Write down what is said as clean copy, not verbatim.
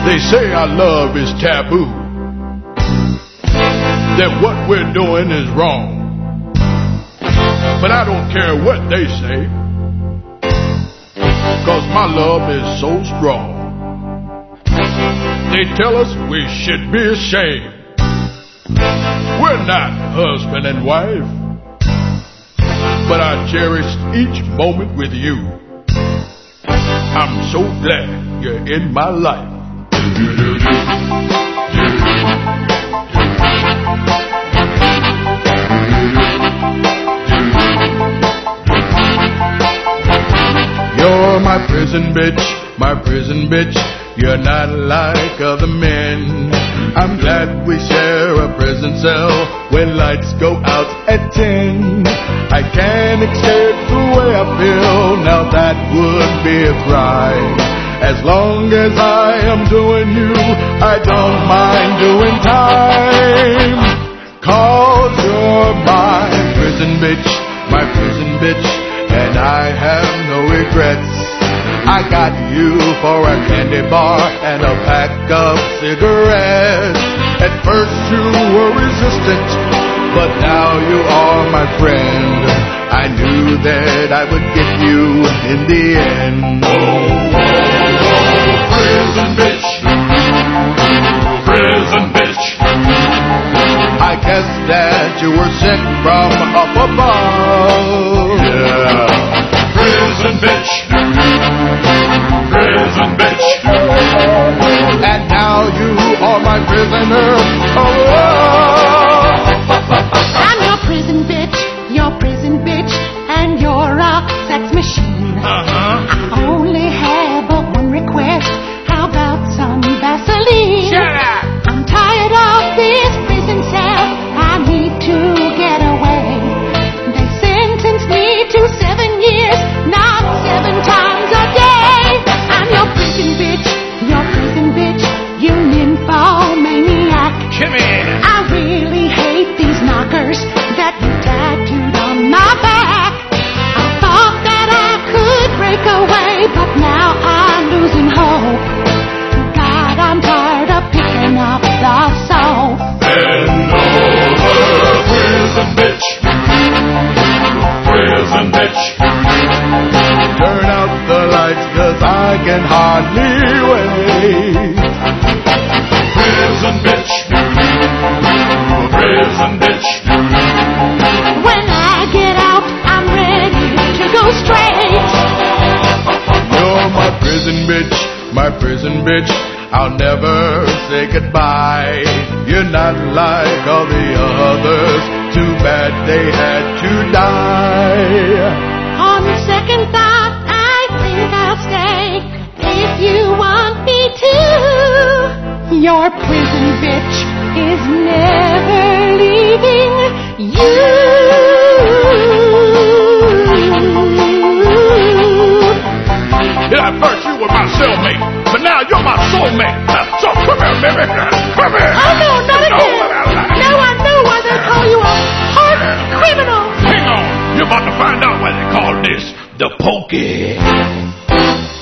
They say our love is taboo, that what we're doing is wrong. But I don't care what they say, 'cause my love is so strong. They tell us we should be ashamed. We're not husband and wife, but I cherished each moment with you. I'm so glad you're in my life. You're my prison bitch, my prison bitch. You're not like other men. I'm glad we share a prison cell when lights go out at 10. I can't escape the way I feel, now that would be a crime. As long as I am doing you, I don't mind doing time. 'Cause you're my prison bitch, and I have no regrets. I got you for a candy bar and a pack of cigarettes. At first you were resistant, but now you are my friend. I knew that I would get you in the end. Oh, prison bitch, prison bitch. I guess that you were sent from up above. Yeah, prison bitch, prison bitch. And now you are my prisoner. Oh. I'm your prison bitch, and you're a sex machine. I only have but one request. How about some Vaseline? Shut up! I'm tired of this prison cell. I need to get away. They sentenced me to 7 years, not 7 times a day. I'm your prison bitch, you nymphomaniac. Come here. I really hate these knockers that you tattooed on my back. I thought that I could break away, but now I'm losing hope. God, I'm tired of picking up the soap. Bend over, prison bitch, prison bitch. Turn out the lights, 'cause I can hardly wait. Prison bitch, prison bitch. When I get out, I'm ready to go straight. You're my prison bitch. I'll never say goodbye. You're not like all the others. Too bad they had to die. On second thought, I think I'll stay if you want me to. Your prison bitch is never leaving you. Yeah, at first you were my cellmate, but now you're my soulmate. So come here, baby. Come here. Oh, no, not again. Now I know why they call you a heart criminal. Hang on. You're about to find out why they call this the pokey.